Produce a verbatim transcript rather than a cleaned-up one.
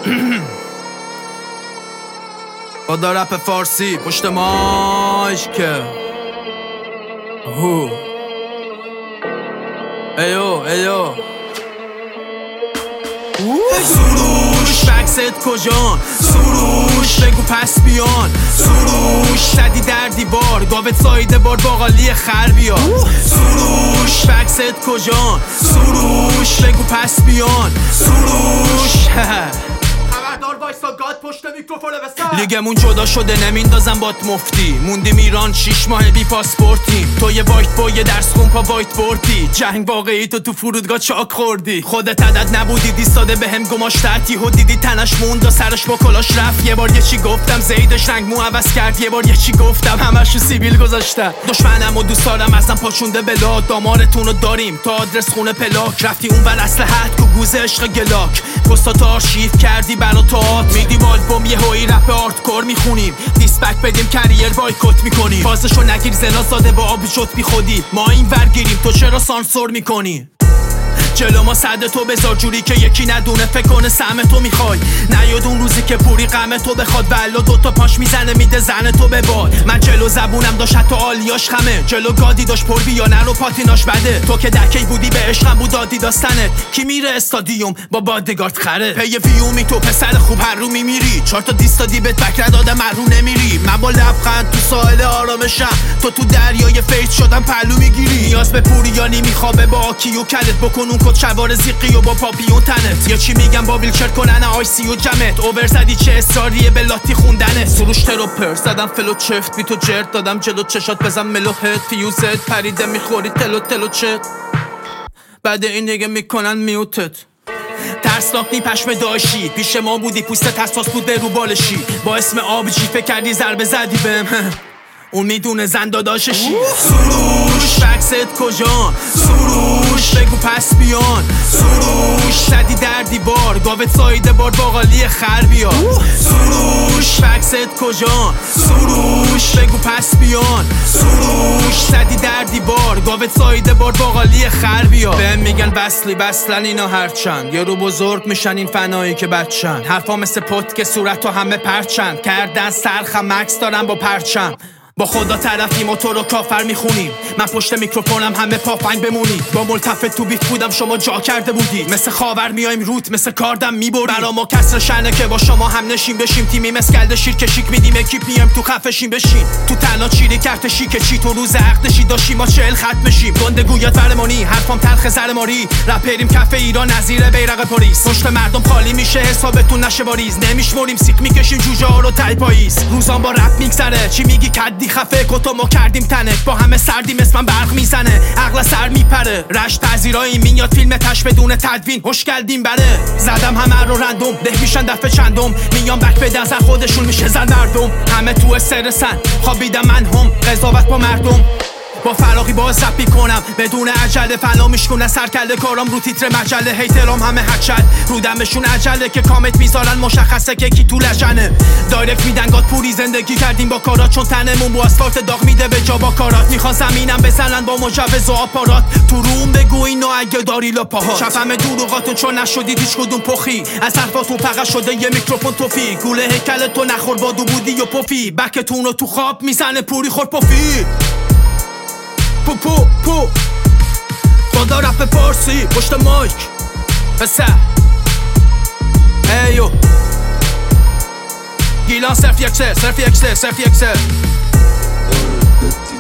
خدا رپ فارسی پشت مایک که هو ایو ایو سروش بکست کجان سروش بگو پس بیان سروش زدی در دیوار گاوت سایده بار باقالی خر بیا سروش بکست کجان سروش بگو پس بیان سروش خبردار وایسا گاد پشت میکروفون بسر لیگمون جدا شده نمیندازم بات مفتی موندیم ایران شیش ماه بی پاسپورتیم تو یه وایت با یه درس خون پا وایت بورتی جنگ واقعی تو تو فرودگاه چاک خوردی خودت عدد نبودی دیستاده به هم گماشتتی و دیدی تنش موند و سرش با کلاش رفت یه بار یه چی گفتم زیدش رنگ مو عوض کرد یه بار یه چی گفتم همشو سیبیل گذاشتم دشمنم و دوست دارم ازم پاشونده بلا دامارتونو داریم تا آدرس خونه پلاک رفتی اون ور اسلحت کو گوزه عشق گلاک پستاتو آرشیو کردی برا تئاتر میدیم آلبوم یه هوی رپ آرتکور میخونیم دیسپک بدیم کریر بایکوت میکنیم فازشو نگیر زنا زاده با آب شد بی خودی ما این ور گیریم تو چرا سانسور میکنی جلو ما صد تو بذار جوری که یکی ندونه فکر کنه سهم تو میخوای نیاد اون روزی که پوری غم تو بخواد ولو دوتا پاش میزنه میده زن تو به باد من جلو زبونم داشت حتی آلیاش خمه جلو گادی داشت پر بیا نرو پاتیناش بده تو که دکی بودی به عشقم بود دادی داستنت کی میره استادیوم با بادگارد خره پی ویومی تو پسر خوب هر رو میمیری چهار تا دیستادی بهت بکر داده من رو نمیری من با لبخند تو ساحل آرامشم تو تو دریای فیض شدم پلو میگیری نیاز به پوریانی میخوابه با آکیو کلت بکن کد شوار زیقی و با پاپیون تنت یا چی میگم با ویلچر کنن آی سی و جمت اوور زدی چه اصراریه به لاتی خوندنه سروش تروپر زدم فلو چفت بی تو جرد دادم جلو چشات بزن ملوهت فیوزت پریده میخوری تلو تلو چت بعد این دیگه میکنن میوتت ترسناک نی پشم داشی پیش ما بودی پوستت حساس بود به رو بالشی با اسم آبجی فکر کردی ضربه زدی بهم اون میدونه زن داداششی سروش بکست کجان سروش بگو پس بیان سروش زدی در دیوار گاوت سایده بار باقالی خر بیا سروش بکست کجان سروش بگو پس بیان سروش زدی در دیوار گاوت سایده بار باقالی خر بیا بهم میگن وصلی وصلن اینا هرچند یه رو بزرگ میشن این فنایی که بچن حرفا مثل پت که صورت و همه پرچند کردن سرخم مکس دارم با پرچم با خدا طرفیم و تو رو کافر میخونیم من پشت میکروفونم همه پافنگ بمونید با ملتفت تو بیت بودم شما جا کرده بودید مثل خاور میایم روت مثل کاردم میبرید برا ما کسر شنه که با شما هم نشیم بشیم تیمی مسکلد شیر که شیک میدیم اکیپ میایم تو خفشیم بشین تو تنها چیری کرت شیک چی تو روز عقدشی داشتیم ما چهل خط بشیم گنده گویات ورمانی حرفام تلخ زرماری رپریم کف ایران نظیر بیرق پاریس پشت مردم خالی میشه حسابتون نشه باریز نمیشمریم سیک میکشیم جوجه ها رو تای پاییز روزام با رپ میگذره چی میگی کدی خفه کتو ما کردیم تنک با همه سردیم اسمم برق میزنه عقل سر میپره رشت پذیرایی میاد فیلم تش بدون تدوین هوش کردیم بره زدم همه رو رندوم ده میشن دفعه چندم میان بک به نظر خودشون میشه زن مردم همه تو استرسن خوابیدم من هم قضاوت با مردم با فراقی باز رپی کنم بدون عجله فنا میشکنه سرکله کارام رو تیتر مجله هیترام همه حچل رو دمشون عجله که کامت میذارن مشخصه که کی تو لجنه دایرکت میدن گاد پوری زندگی کردیم با کارات چون تنمون با اسفالت داغ میده به جا با کارات میخوان زمینم بزنن با مجوز و آپارات تو روم بگو اینو اگه داری لاپاهات شفم دروغاتون چون نشدید هیچ کدوم پخی از حرفاتون فقط شده یه میکروفون توفی گوله هیکل تو نخور بادو بودی و پفی بکتون رو تو خواب میزنه پوری خور پفی پو پو پو خدا رپ فارسی پشت مایک پسر ایو گیلان صرف یک سر صرف یک سر صرف یک سر